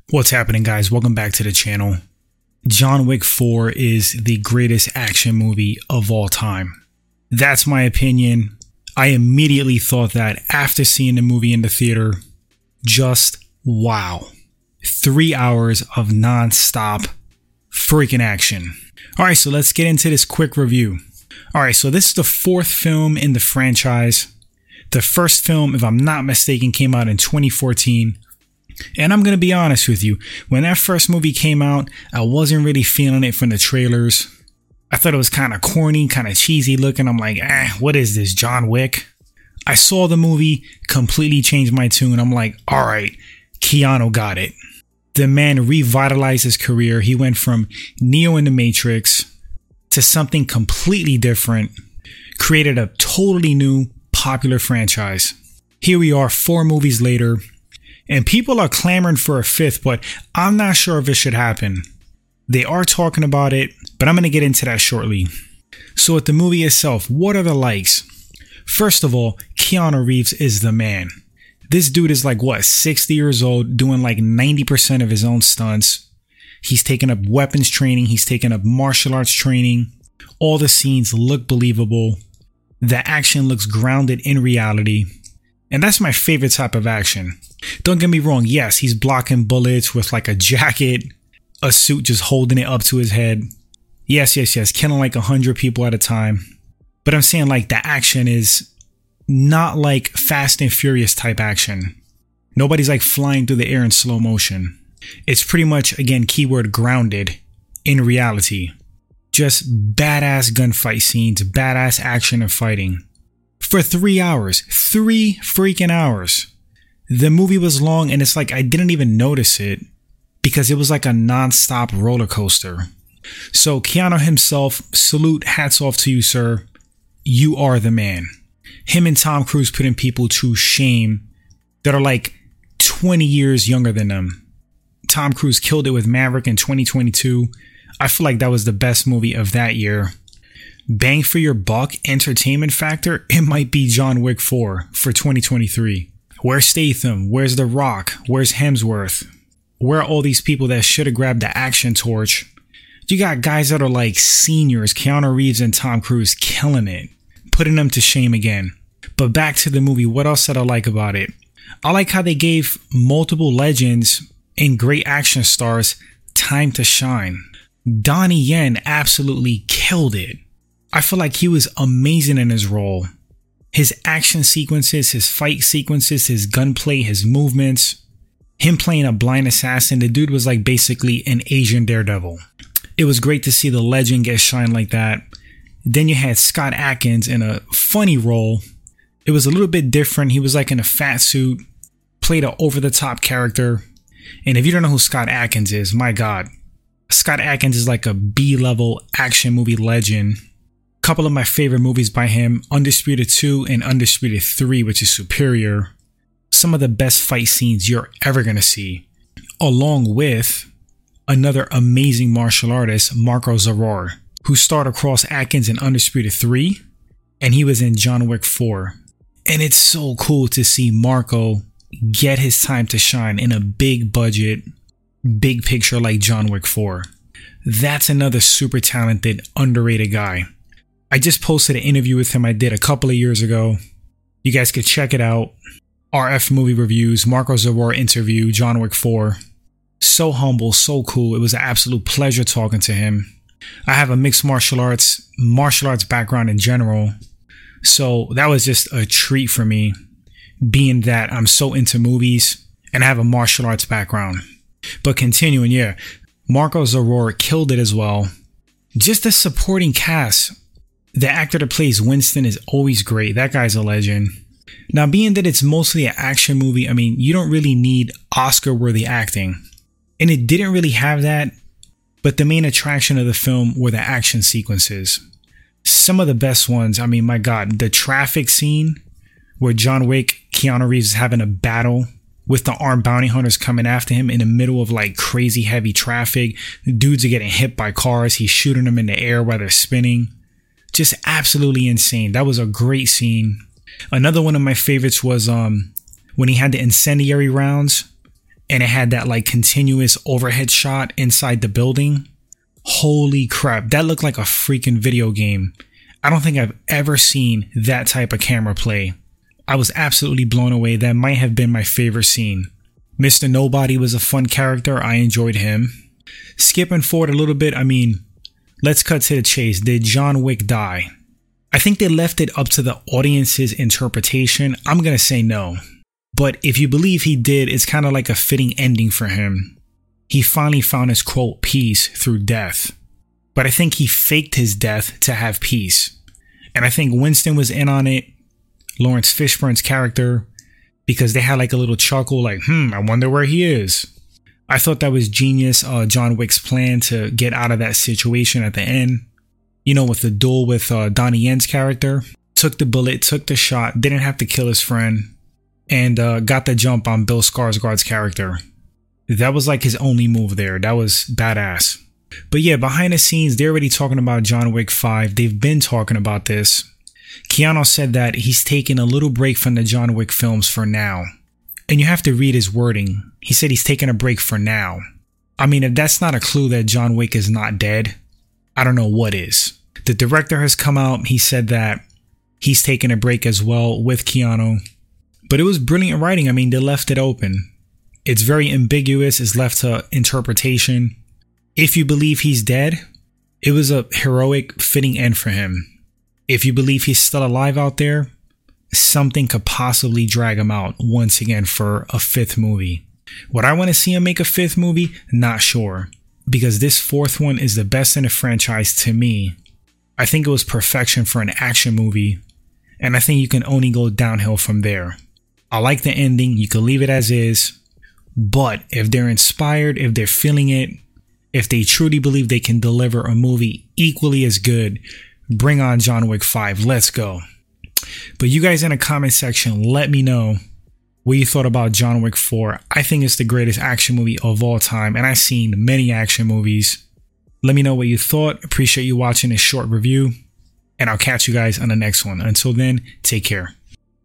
What's happening, guys? Welcome back to the channel. John Wick 4 is the greatest action movie of all time. That's my opinion. I immediately thought that after seeing the movie in the theater. Just wow. 3 hours of non-stop freaking action. Alright, so let's get into this quick review. Alright, so this is the fourth film in the franchise. The first film, if I'm not mistaken, came out in 2014. And I'm going to be honest with you, when that first movie came out, I wasn't really feeling it from the trailers. I thought it was kind of corny, kind of cheesy looking. I'm like, what is this, John Wick? I saw the movie, completely changed my tune. I'm like, alright, Keanu got it. The man revitalized his career. He went from Neo in the Matrix to something completely different, created a totally new, popular franchise. Here we are 4 movies later. And people are clamoring for a fifth, but I'm not sure if it should happen. They are talking about it, but I'm going to get into that shortly. So with the movie itself, what are the likes? First of all, Keanu Reeves is the man. This dude is like, 60 years old, doing like 90% of his own stunts. He's taken up weapons training. He's taken up martial arts training. All the scenes look believable. The action looks grounded in reality. And that's my favorite type of action. Don't get me wrong, yes, he's blocking bullets with like a jacket, a suit just holding it up to his head. Yes, killing like 100 people at a time. But I'm saying like the action is not like Fast and Furious type action. Nobody's like flying through the air in slow motion. It's pretty much, again, keyword grounded in reality. Just badass gunfight scenes, badass action and fighting. For 3 hours, 3 freaking hours. The movie was long and it's like I didn't even notice it because it was like a non-stop roller coaster. So Keanu himself, salute, hats off to you, sir. You are the man. Him and Tom Cruise putting people to shame that are like 20 years younger than them. Tom Cruise killed it with Maverick in 2022. I feel like that was the best movie of that year. Bang for your buck, entertainment factor, it might be John Wick 4 for 2023. Where's Statham? Where's The Rock? Where's Hemsworth? Where are all these people that should have grabbed the action torch? You got guys that are like seniors, Keanu Reeves and Tom Cruise, killing it, putting them to shame again. But back to the movie, what else did I like about it? I like how they gave multiple legends and great action stars time to shine. Donnie Yen absolutely killed it. I feel like he was amazing in his role. His action sequences, his fight sequences, his gunplay, his movements. Him playing a blind assassin. The dude was like basically an Asian Daredevil. It was great to see the legend get shine like that. Then you had Scott Adkins in a funny role. It was a little bit different. He was like in a fat suit. Played an over-the-top character. And if you don't know who Scott Adkins is, my God. Scott Adkins is like a B-level action movie legend. Couple of my favorite movies by him, Undisputed 2 and Undisputed 3, which is superior. Some of the best fight scenes you're ever going to see. Along with another amazing martial artist, Marco Zaror, who starred across Atkins in Undisputed 3, and he was in John Wick 4. And it's so cool to see Marco get his time to shine in a big budget, big picture like John Wick 4. That's another super talented, underrated guy. I just posted an interview with him I did a couple of years ago. You guys could check it out. RF Movie Reviews, Marco Zaror interview, John Wick 4. So humble, so cool. It was an absolute pleasure talking to him. I have a mixed martial arts background in general. So that was just a treat for me, being that I'm so into movies and I have a martial arts background. But continuing, Marco Zaror killed it as well. Just the supporting cast. The actor that plays Winston is always great. That guy's a legend. Now, being that it's mostly an action movie, I mean, you don't really need Oscar-worthy acting. And it didn't really have that, but the main attraction of the film were the action sequences. Some of the best ones, I mean, my God, the traffic scene where John Wick, Keanu Reeves is having a battle with the armed bounty hunters coming after him in the middle of like crazy heavy traffic. Dudes are getting hit by cars. He's shooting them in the air while they're spinning. Just absolutely insane. That was a great scene. Another one of my favorites was when he had the incendiary rounds and it had that like continuous overhead shot inside the building. Holy crap, that looked like a freaking video game. I don't think I've ever seen that type of camera play. I was absolutely blown away. That might have been my favorite scene. Mr. Nobody was a fun character. I enjoyed him. Skipping forward a little bit, let's cut to the chase. Did John Wick die? I think they left it up to the audience's interpretation. I'm gonna say no. But if you believe he did, it's kind of like a fitting ending for him. He finally found his quote peace through death. But I think he faked his death to have peace. And I think Winston was in on it, Lawrence Fishburne's character, because they had like a little chuckle like, I wonder where he is. I thought that was genius, John Wick's plan to get out of that situation at the end. You know, with the duel with Donnie Yen's character. Took the bullet, took the shot, didn't have to kill his friend, and got the jump on Bill Skarsgård's character. That was like his only move there. That was badass. But yeah, behind the scenes, they're already talking about John Wick 5. They've been talking about this. Keanu said that he's taking a little break from the John Wick films for now. And you have to read his wording. He said he's taking a break for now. If that's not a clue that John Wick is not dead, I don't know what is. The director has come out. He said that he's taking a break as well with Keanu. But it was brilliant writing. They left it open. It's very ambiguous. It's left to interpretation. If you believe he's dead, it was a heroic, fitting end for him. If you believe he's still alive out there, something could possibly drag him out once again for a fifth movie. Would I want to see him make a fifth movie? Not sure. Because this fourth one is the best in the franchise to me. I think it was perfection for an action movie. And I think you can only go downhill from there. I like the ending. You can leave it as is. But if they're inspired, if they're feeling it, if they truly believe they can deliver a movie equally as good, bring on John Wick 5. Let's go. But you guys in the comment section, let me know what you thought about John Wick 4. I think it's the greatest action movie of all time, and I've seen many action movies. Let me know what you thought. Appreciate you watching this short review, and I'll catch you guys on the next one. Until then, take care.